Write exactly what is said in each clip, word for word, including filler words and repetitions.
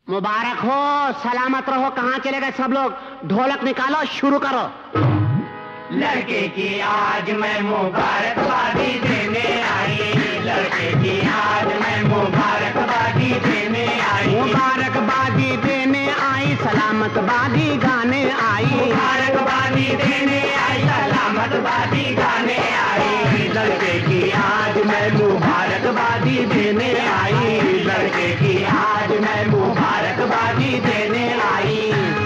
मुबारक हो, सलामत रहो। कहाँ चले गए सब लोग? ढोलक निकालो, शुरू करो। लड़के की आज मैं मुबारकबादी देने आई, लड़के की आज मैं मुबारकबादी देने आई, मुबारकबादी देने आई, सलामतबादी गाने आई, मुबारकबादी देने आई, सलामतबादी गाने आई। लड़के की आज मैं मुबारकबादी देने आई, लड़के की आज मैं मुबारकबादी देने आई।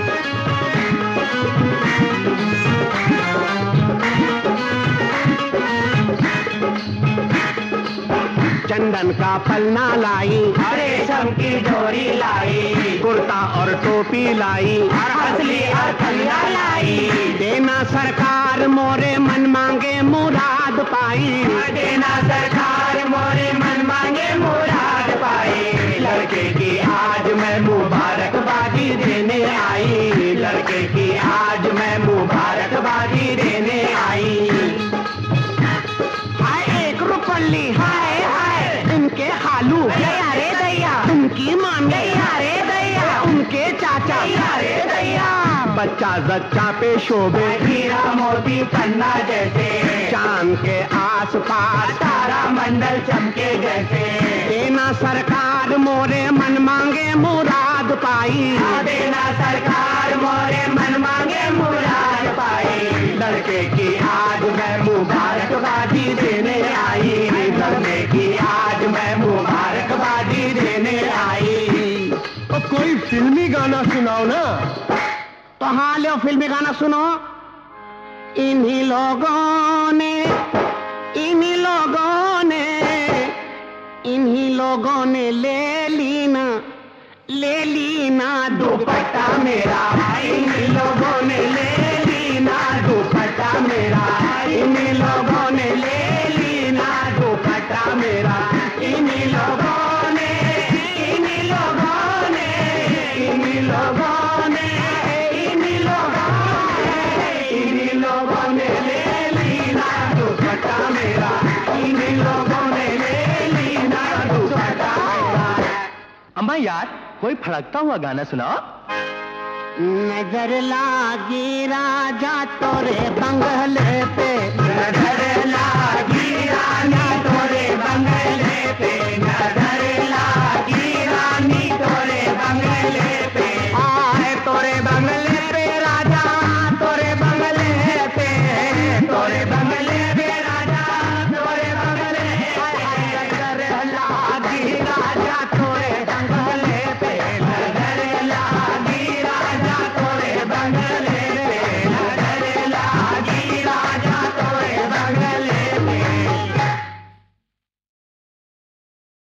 चंदन का पलना लाई, रेशम की डोरी लाई, कुर्ता और टोपी लाई, और असली और कलिया लाई। देना सरकार मोरे मन मांगे मुराद पाई, देना सरकार मोरे मन मांगे मुराद पाई। लड़के की आज मैं मुबारकबादी देने आई, लड़के की आज मैं मुबारकबादी देने आई। हाय एक रुपल्ली, हाय हाय इनके हालू, अरे दैया उनकी मामी, अरे दैया उनके चाचा, अरे दैया। बच्चा जच्चा पे शोभे, हीरा मोती पन्ना जैसे, चांद के आस पास तारा मंडल चमके जैसे। देना सरकार मोरे मन मांगे मुराद पाई, देना सरकार मोरे मन मांगे मुराद पाई। लड़के की आज मैं मुबारकबादी देने आई, लड़के की आज मैं मुबारकबादी देने आई। तो कोई फिल्मी गाना सुनाओ ना। तो हाँ लो फिल्मी गाना सुनो। इन्हीं लोगों ने, इन्हीं लोगों ने, इन्हीं लोगों ने ले ली ना, ले ली ना दुपट्टा मेरा, इन्हीं लोगों ने ले ली ना दुपट्टा मेरा, इन्हीं लोगों ने ले ली ना दुपट्टा मेरा। इन्हीं लोगों ने, इन्हीं लोगों ने, इन्हीं लोगों ने, इन्हीं लोगों ने, इन्हीं लोगों ने ले ली ना दुपट्टा मेरा, इन्हीं लोगों ने ले ली ना दुपट्टा मेरा। अम्मा यार कोई फड़कता हुआ गाना सुनाओ। नजर लागी राजा तोरे बंगले पे, नजर लागी रानी तोरे बंगले पे, नजर